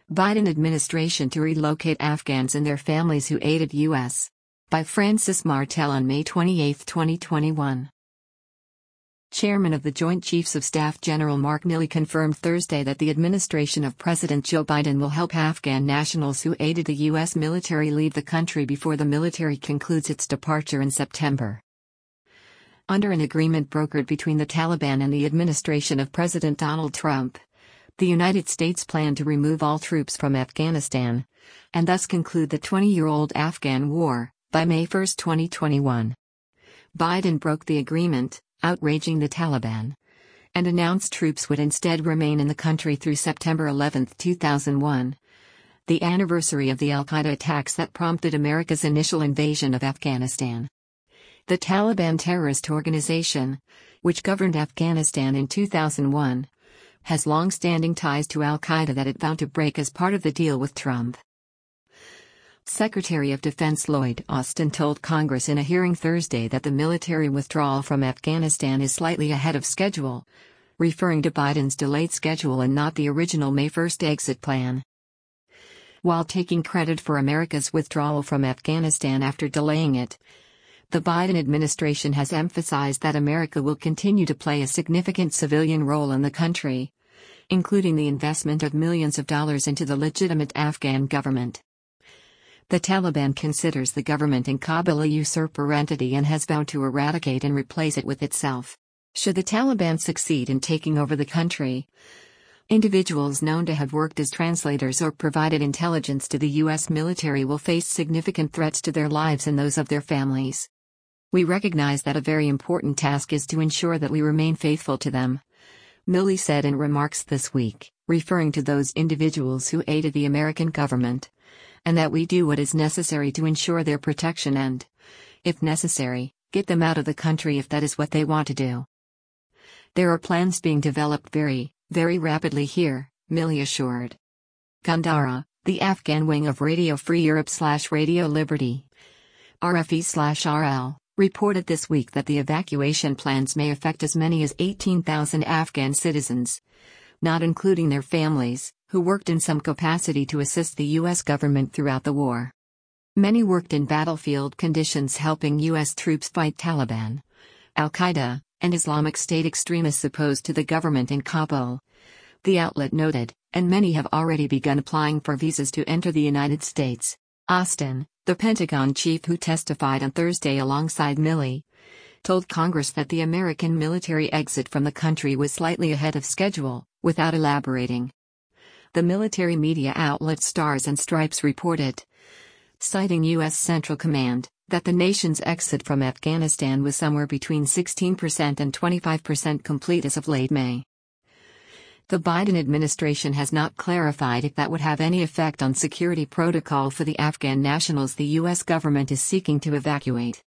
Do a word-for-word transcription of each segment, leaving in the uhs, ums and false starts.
Biden administration to relocate Afghans and their families who aided U S By Francis Martel on May twenty-eighth, twenty twenty-one. Chairman of the Joint Chiefs of Staff General Mark Milley confirmed Thursday that the administration of President Joe Biden will help Afghan nationals who aided the U S military leave the country before the military concludes its departure in September. Under an agreement brokered between the Taliban and the administration of President Donald Trump, the United States planned to remove all troops from Afghanistan, and thus conclude the twenty-year-old Afghan war, by May first, twenty twenty-one. Biden broke the agreement, outraging the Taliban, and announced troops would instead remain in the country through September eleventh, two thousand one, the anniversary of the al-Qaeda attacks that prompted America's initial invasion of Afghanistan. The Taliban terrorist organization, which governed Afghanistan in two thousand one, has long-standing ties to al-Qaeda that it vowed to break as part of the deal with Trump. Secretary of Defense Lloyd Austin told Congress in a hearing Thursday that the military withdrawal from Afghanistan is slightly ahead of schedule, referring to Biden's delayed schedule and not the original May first exit plan. While taking credit for America's withdrawal from Afghanistan after delaying it, the Biden administration has emphasized that America will continue to play a significant civilian role in the country, including the investment of millions of dollars into the legitimate Afghan government. The Taliban considers the government in Kabul a usurper entity and has vowed to eradicate and replace it with itself, should the Taliban succeed in taking over the country. Individuals known to have worked as translators or provided intelligence to the U S military will face significant threats to their lives and those of their families. We recognize that a very important task is to ensure that we remain faithful to them, Milley said in remarks this week, referring to those individuals who aided the American government, and that we do what is necessary to ensure their protection and, if necessary, get them out of the country if that is what they want to do. There are plans being developed very, very rapidly here, Milley assured. Gandhara, the Afghan wing of Radio Free Europe slash Radio Liberty, R F E slash R L, reported this week that the evacuation plans may affect as many as eighteen thousand Afghan citizens, not including their families, who worked in some capacity to assist the U S government throughout the war. Many worked in battlefield conditions helping U S troops fight Taliban, al-Qaeda, and Islamic State extremists opposed to the government in Kabul, the outlet noted, and many have already begun applying for visas to enter the United States. Austin, the Pentagon chief who testified on Thursday alongside Milley, told Congress that the American military exit from the country was slightly ahead of schedule, without elaborating. The military media outlet Stars and Stripes reported, citing U S Central Command, that the nation's exit from Afghanistan was somewhere between sixteen percent and twenty-five percent complete as of late May. The Biden administration has not clarified if that would have any effect on security protocol for the Afghan nationals the U S government is seeking to evacuate.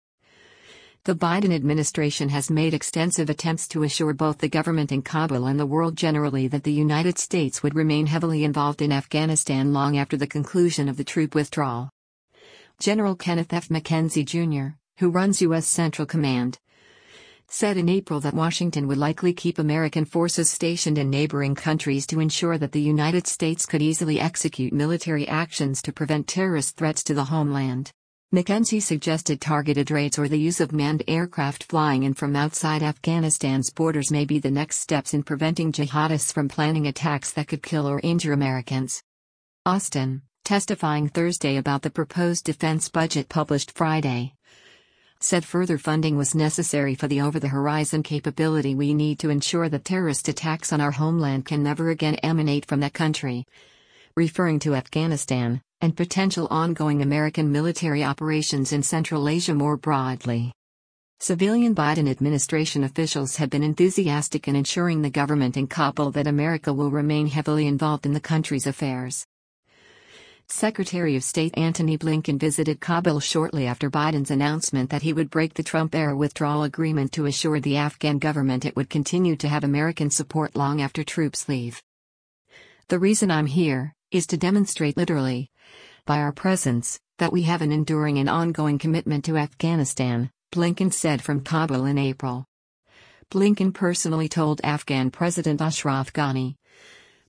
The Biden administration has made extensive attempts to assure both the government in Kabul and the world generally that the United States would remain heavily involved in Afghanistan long after the conclusion of the troop withdrawal. General Kenneth F. McKenzie Junior, who runs U S Central Command, said in April that Washington would likely keep American forces stationed in neighboring countries to ensure that the United States could easily execute military actions to prevent terrorist threats to the homeland. McKenzie suggested targeted raids or the use of manned aircraft flying in from outside Afghanistan's borders may be the next steps in preventing jihadists from planning attacks that could kill or injure Americans. Austin, testifying Thursday about the proposed defense budget published Friday, said further funding was necessary for the over-the-horizon capability we need to ensure that terrorist attacks on our homeland can never again emanate from that country, referring to Afghanistan, and potential ongoing American military operations in Central Asia more broadly. Civilian Biden administration officials have been enthusiastic in ensuring the government in Kabul that America will remain heavily involved in the country's affairs. Secretary of State Antony Blinken visited Kabul shortly after Biden's announcement that he would break the Trump-era withdrawal agreement to assure the Afghan government it would continue to have American support long after troops leave. "The reason I'm here is to demonstrate literally, by our presence, that we have an enduring and ongoing commitment to Afghanistan," Blinken said from Kabul in April. Blinken personally told Afghan President Ashraf Ghani,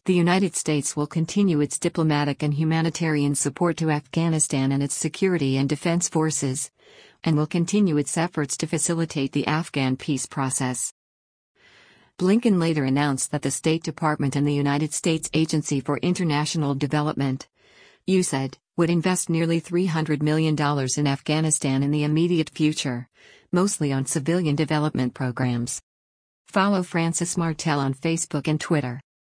The United States will continue its diplomatic and humanitarian support to Afghanistan and its security and defense forces, and will continue its efforts to facilitate the Afghan peace process. Blinken later announced that the State Department and the United States Agency for International Development, U S A I D, would invest nearly three hundred million dollars in Afghanistan in the immediate future, mostly on civilian development programs. Follow Francis Martel on Facebook and Twitter.